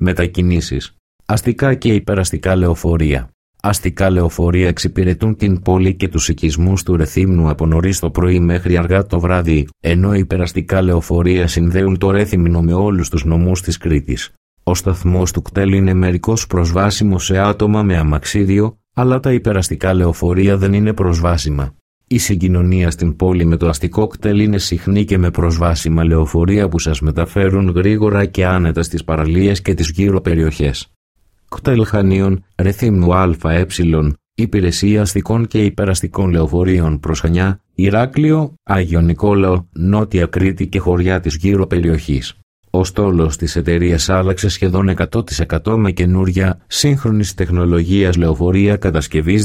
Μετακινήσεις. Αστικά και υπεραστικά λεωφορεία. Αστικά λεωφορεία εξυπηρετούν την πόλη και τους οικισμούς του Ρεθύμνου από νωρίς το πρωί μέχρι αργά το βράδυ, ενώ υπεραστικά λεωφορεία συνδέουν το Ρέθυμνο με όλους τους νομούς της Κρήτης. Ο σταθμός του κτέλ είναι μερικώς προσβάσιμος σε άτομα με αμαξίδιο, αλλά τα υπεραστικά λεωφορεία δεν είναι προσβάσιμα. Η συγκοινωνία στην πόλη με το αστικό κτέλ είναι συχνή και με προσβάσιμα λεωφορεία που σας μεταφέρουν γρήγορα και άνετα στις παραλίες και τις γύρω περιοχές. Κτέλ Χανίων, Ρεθύμνου ΑΕ, Υπηρεσία Αστικών και Υπεραστικών Λεωφορείων προς Χανιά, Ηράκλειο, Άγιο Νικόλαο, Νότια Κρήτη και χωριά της γύρω περιοχής. Ο στόλος της εταιρείας άλλαξε σχεδόν 100% με καινούρια σύγχρονης τεχνολογίας λεωφορεία κατασκευής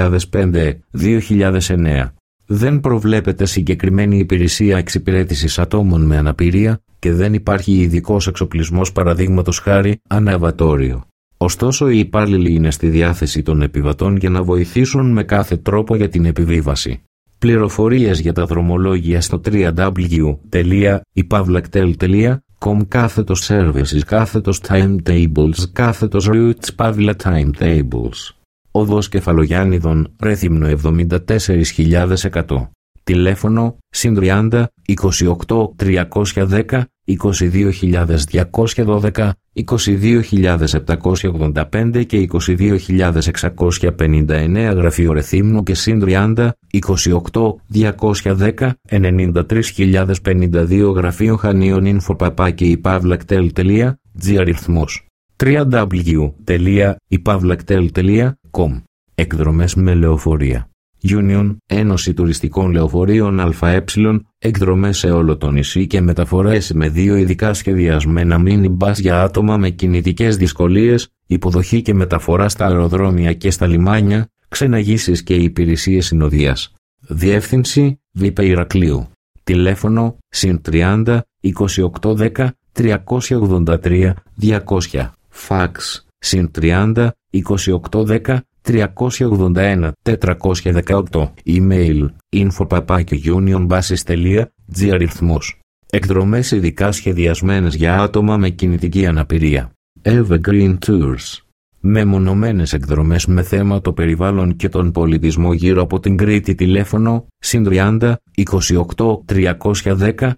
2005-2009. Δεν προβλέπεται συγκεκριμένη υπηρεσία εξυπηρέτησης ατόμων με αναπηρία και δεν υπάρχει ειδικός εξοπλισμός, παραδείγματος χάρη αναβατόριο. Ωστόσο, οι υπάλληλοι είναι στη διάθεση των επιβατών για να βοηθήσουν με κάθε τρόπο για την επιβίβαση. Πληροφορίες για τα δρομολόγια στο www.ipavlactel.com/timetables/routes/timetables. Οδός Κεφαλογιάννηδων, Ρέθυμνο 74.100. Τηλέφωνο +30 28 310 22.212, 22.785 και 22.659. Γραφείο Ρεθύμνου και +30 28 210 93.052. Γραφείο Χανίων info@ipavlactel.gr. αριθμός www.ipavlactel.com. Εκδρομές με λεωφορεία. Union, Ένωση Τουριστικών Λεωφορείων ΑΕ, εκδρομές σε όλο το νησί και μεταφορές με 2 ειδικά σχεδιασμένα mini-bus για άτομα με κινητικές δυσκολίες, υποδοχή και μεταφορά στα αεροδρόμια και στα λιμάνια, ξεναγήσεις και υπηρεσίες συνοδείας. Διεύθυνση ΒΙΠ Ηρακλείου. Τηλέφωνο +30 28 10 383 200. Φαξ +30 28 10 381 418. Email info@unionbuses.gr. αριθμός. Εκδρομές ειδικά σχεδιασμένες για άτομα με κινητική αναπηρία. Evergreen Tours. Μεμονωμένες εκδρομές με θέμα το περιβάλλον και τον πολιτισμό γύρω από την Κρήτη. Τηλέφωνο +30 28 310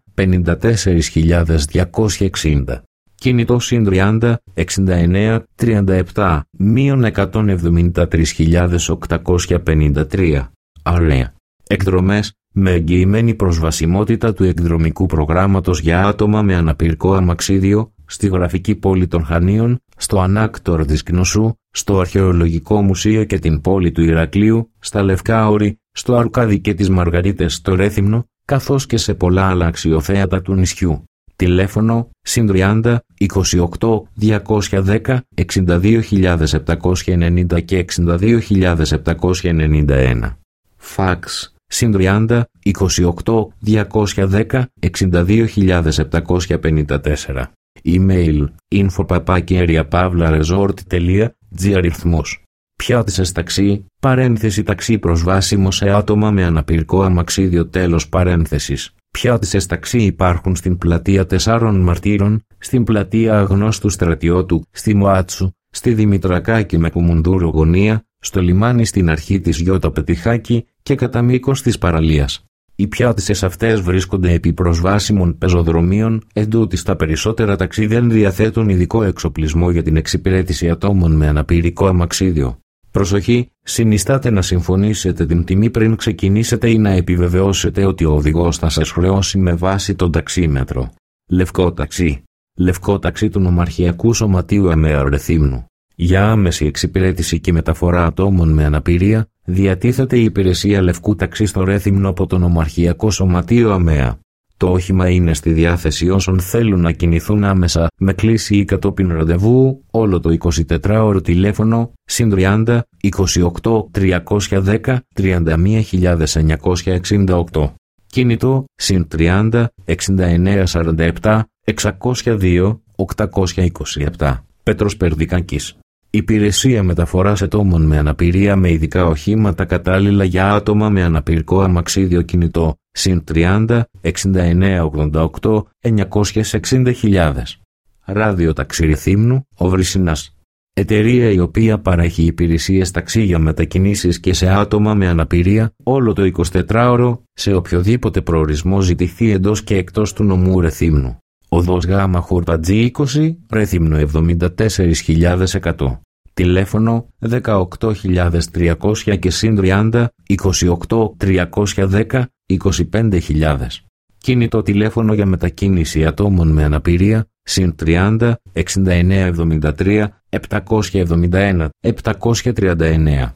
54.260. Κινητό +30 69 37 173.853. Αρέα. Εκδρομές με εγγυημένη προσβασιμότητα του εκδρομικού προγράμματος για άτομα με αναπηρικό αμαξίδιο στη γραφική πόλη των Χανίων, στο Ανάκτορ της Κνωσού, στο Αρχαιολογικό Μουσείο και την πόλη του Ηρακλείου, στα Λευκάωρη, στο Αρκάδι και τις Μαργαρίτες στο Ρέθυμνο, καθώς και σε πολλά άλλα αξιοθέατα του νησιού. Τηλέφωνο +30 28 210 62.790 και 62.791. Φαξ +30 28 210 62.754. Email info@ipavlaresort.gr. αριθμός. Πιάτησες ταξί, ταξί προσβάσιμο σε άτομα με αναπηρικό αμαξίδιο, τέλος παρένθεσης. Πιάτησες ταξί υπάρχουν στην πλατεία 4 Μαρτύρων, στην πλατεία Αγνώστου Στρατιώτου, στη Μοάτσου, στη Δημητρακάκη με Κουμουνδούρο γωνία, στο λιμάνι στην αρχή της Γιώτα Πετυχάκη και κατά μήκος της παραλίας. Οι πιάτησες αυτές βρίσκονται επί προσβάσιμων πεζοδρομίων, εντούτοις τα περισσότερα ταξί δεν διαθέτουν ειδικό εξοπλισμό για την εξυπηρέτηση ατόμων με αναπηρικό αμαξίδιο. Προσοχή, συνιστάτε να συμφωνήσετε την τιμή πριν ξεκινήσετε ή να επιβεβαιώσετε ότι ο οδηγός θα σας χρεώσει με βάση τον ταξίμετρο. Λευκό ταξί. Λευκό ταξί του Νομαρχιακού Σωματείου ΑΜΕΑ Ρεθύμνου. Για άμεση εξυπηρέτηση και μεταφορά ατόμων με αναπηρία, διατίθεται η υπηρεσία λευκού ταξί στο Ρέθυμνο από το Νομαρχιακό Σωματείο ΑΜΕΑ. Το όχημα είναι στη διάθεση όσων θέλουν να κινηθούν άμεσα με κλήση ή κατόπιν ραντεβού, όλο το 24ωρο. Τηλέφωνο +30 28 310 31.968. Κινητό +30 69 47 602 827. Πέτρος Περδικάκης. Υπηρεσία μεταφοράς ατόμων με αναπηρία με ειδικά οχήματα κατάλληλα για άτομα με αναπηρικό αμαξίδιο. Κινητό +30 69 88 960.000. Ράδιοταξί Ρηθύμνου, ο Βρυσινάς. Εταιρεία η οποία παρέχει υπηρεσίες ταξί για μετακινήσεις και σε άτομα με αναπηρία όλο το 24ωρο σε οποιοδήποτε προορισμό ζητηθεί εντός και εκτός του νομού Ρεθύμνου. Οδός Γ Χορτατζή 20, Ρεθύμνου 74.100. Τηλέφωνο 18.300 και συν 30, 28.310, 25.000. Κινητό τηλέφωνο για μετακίνηση ατόμων με αναπηρία συν 30, 6973, 771, 739.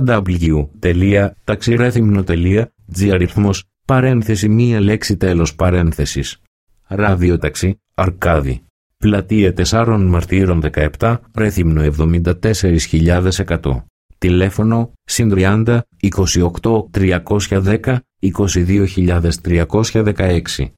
www.taxirethymno.gr αριθμός, παρένθεση μία λέξη τέλος παρένθεσης. Ράδιοταξί Αρκάδη. Πλατεία 4 Μαρτύρων 17, Ρεθύμνου 74.100. Τηλέφωνο συν 30, 28.310, 22.316.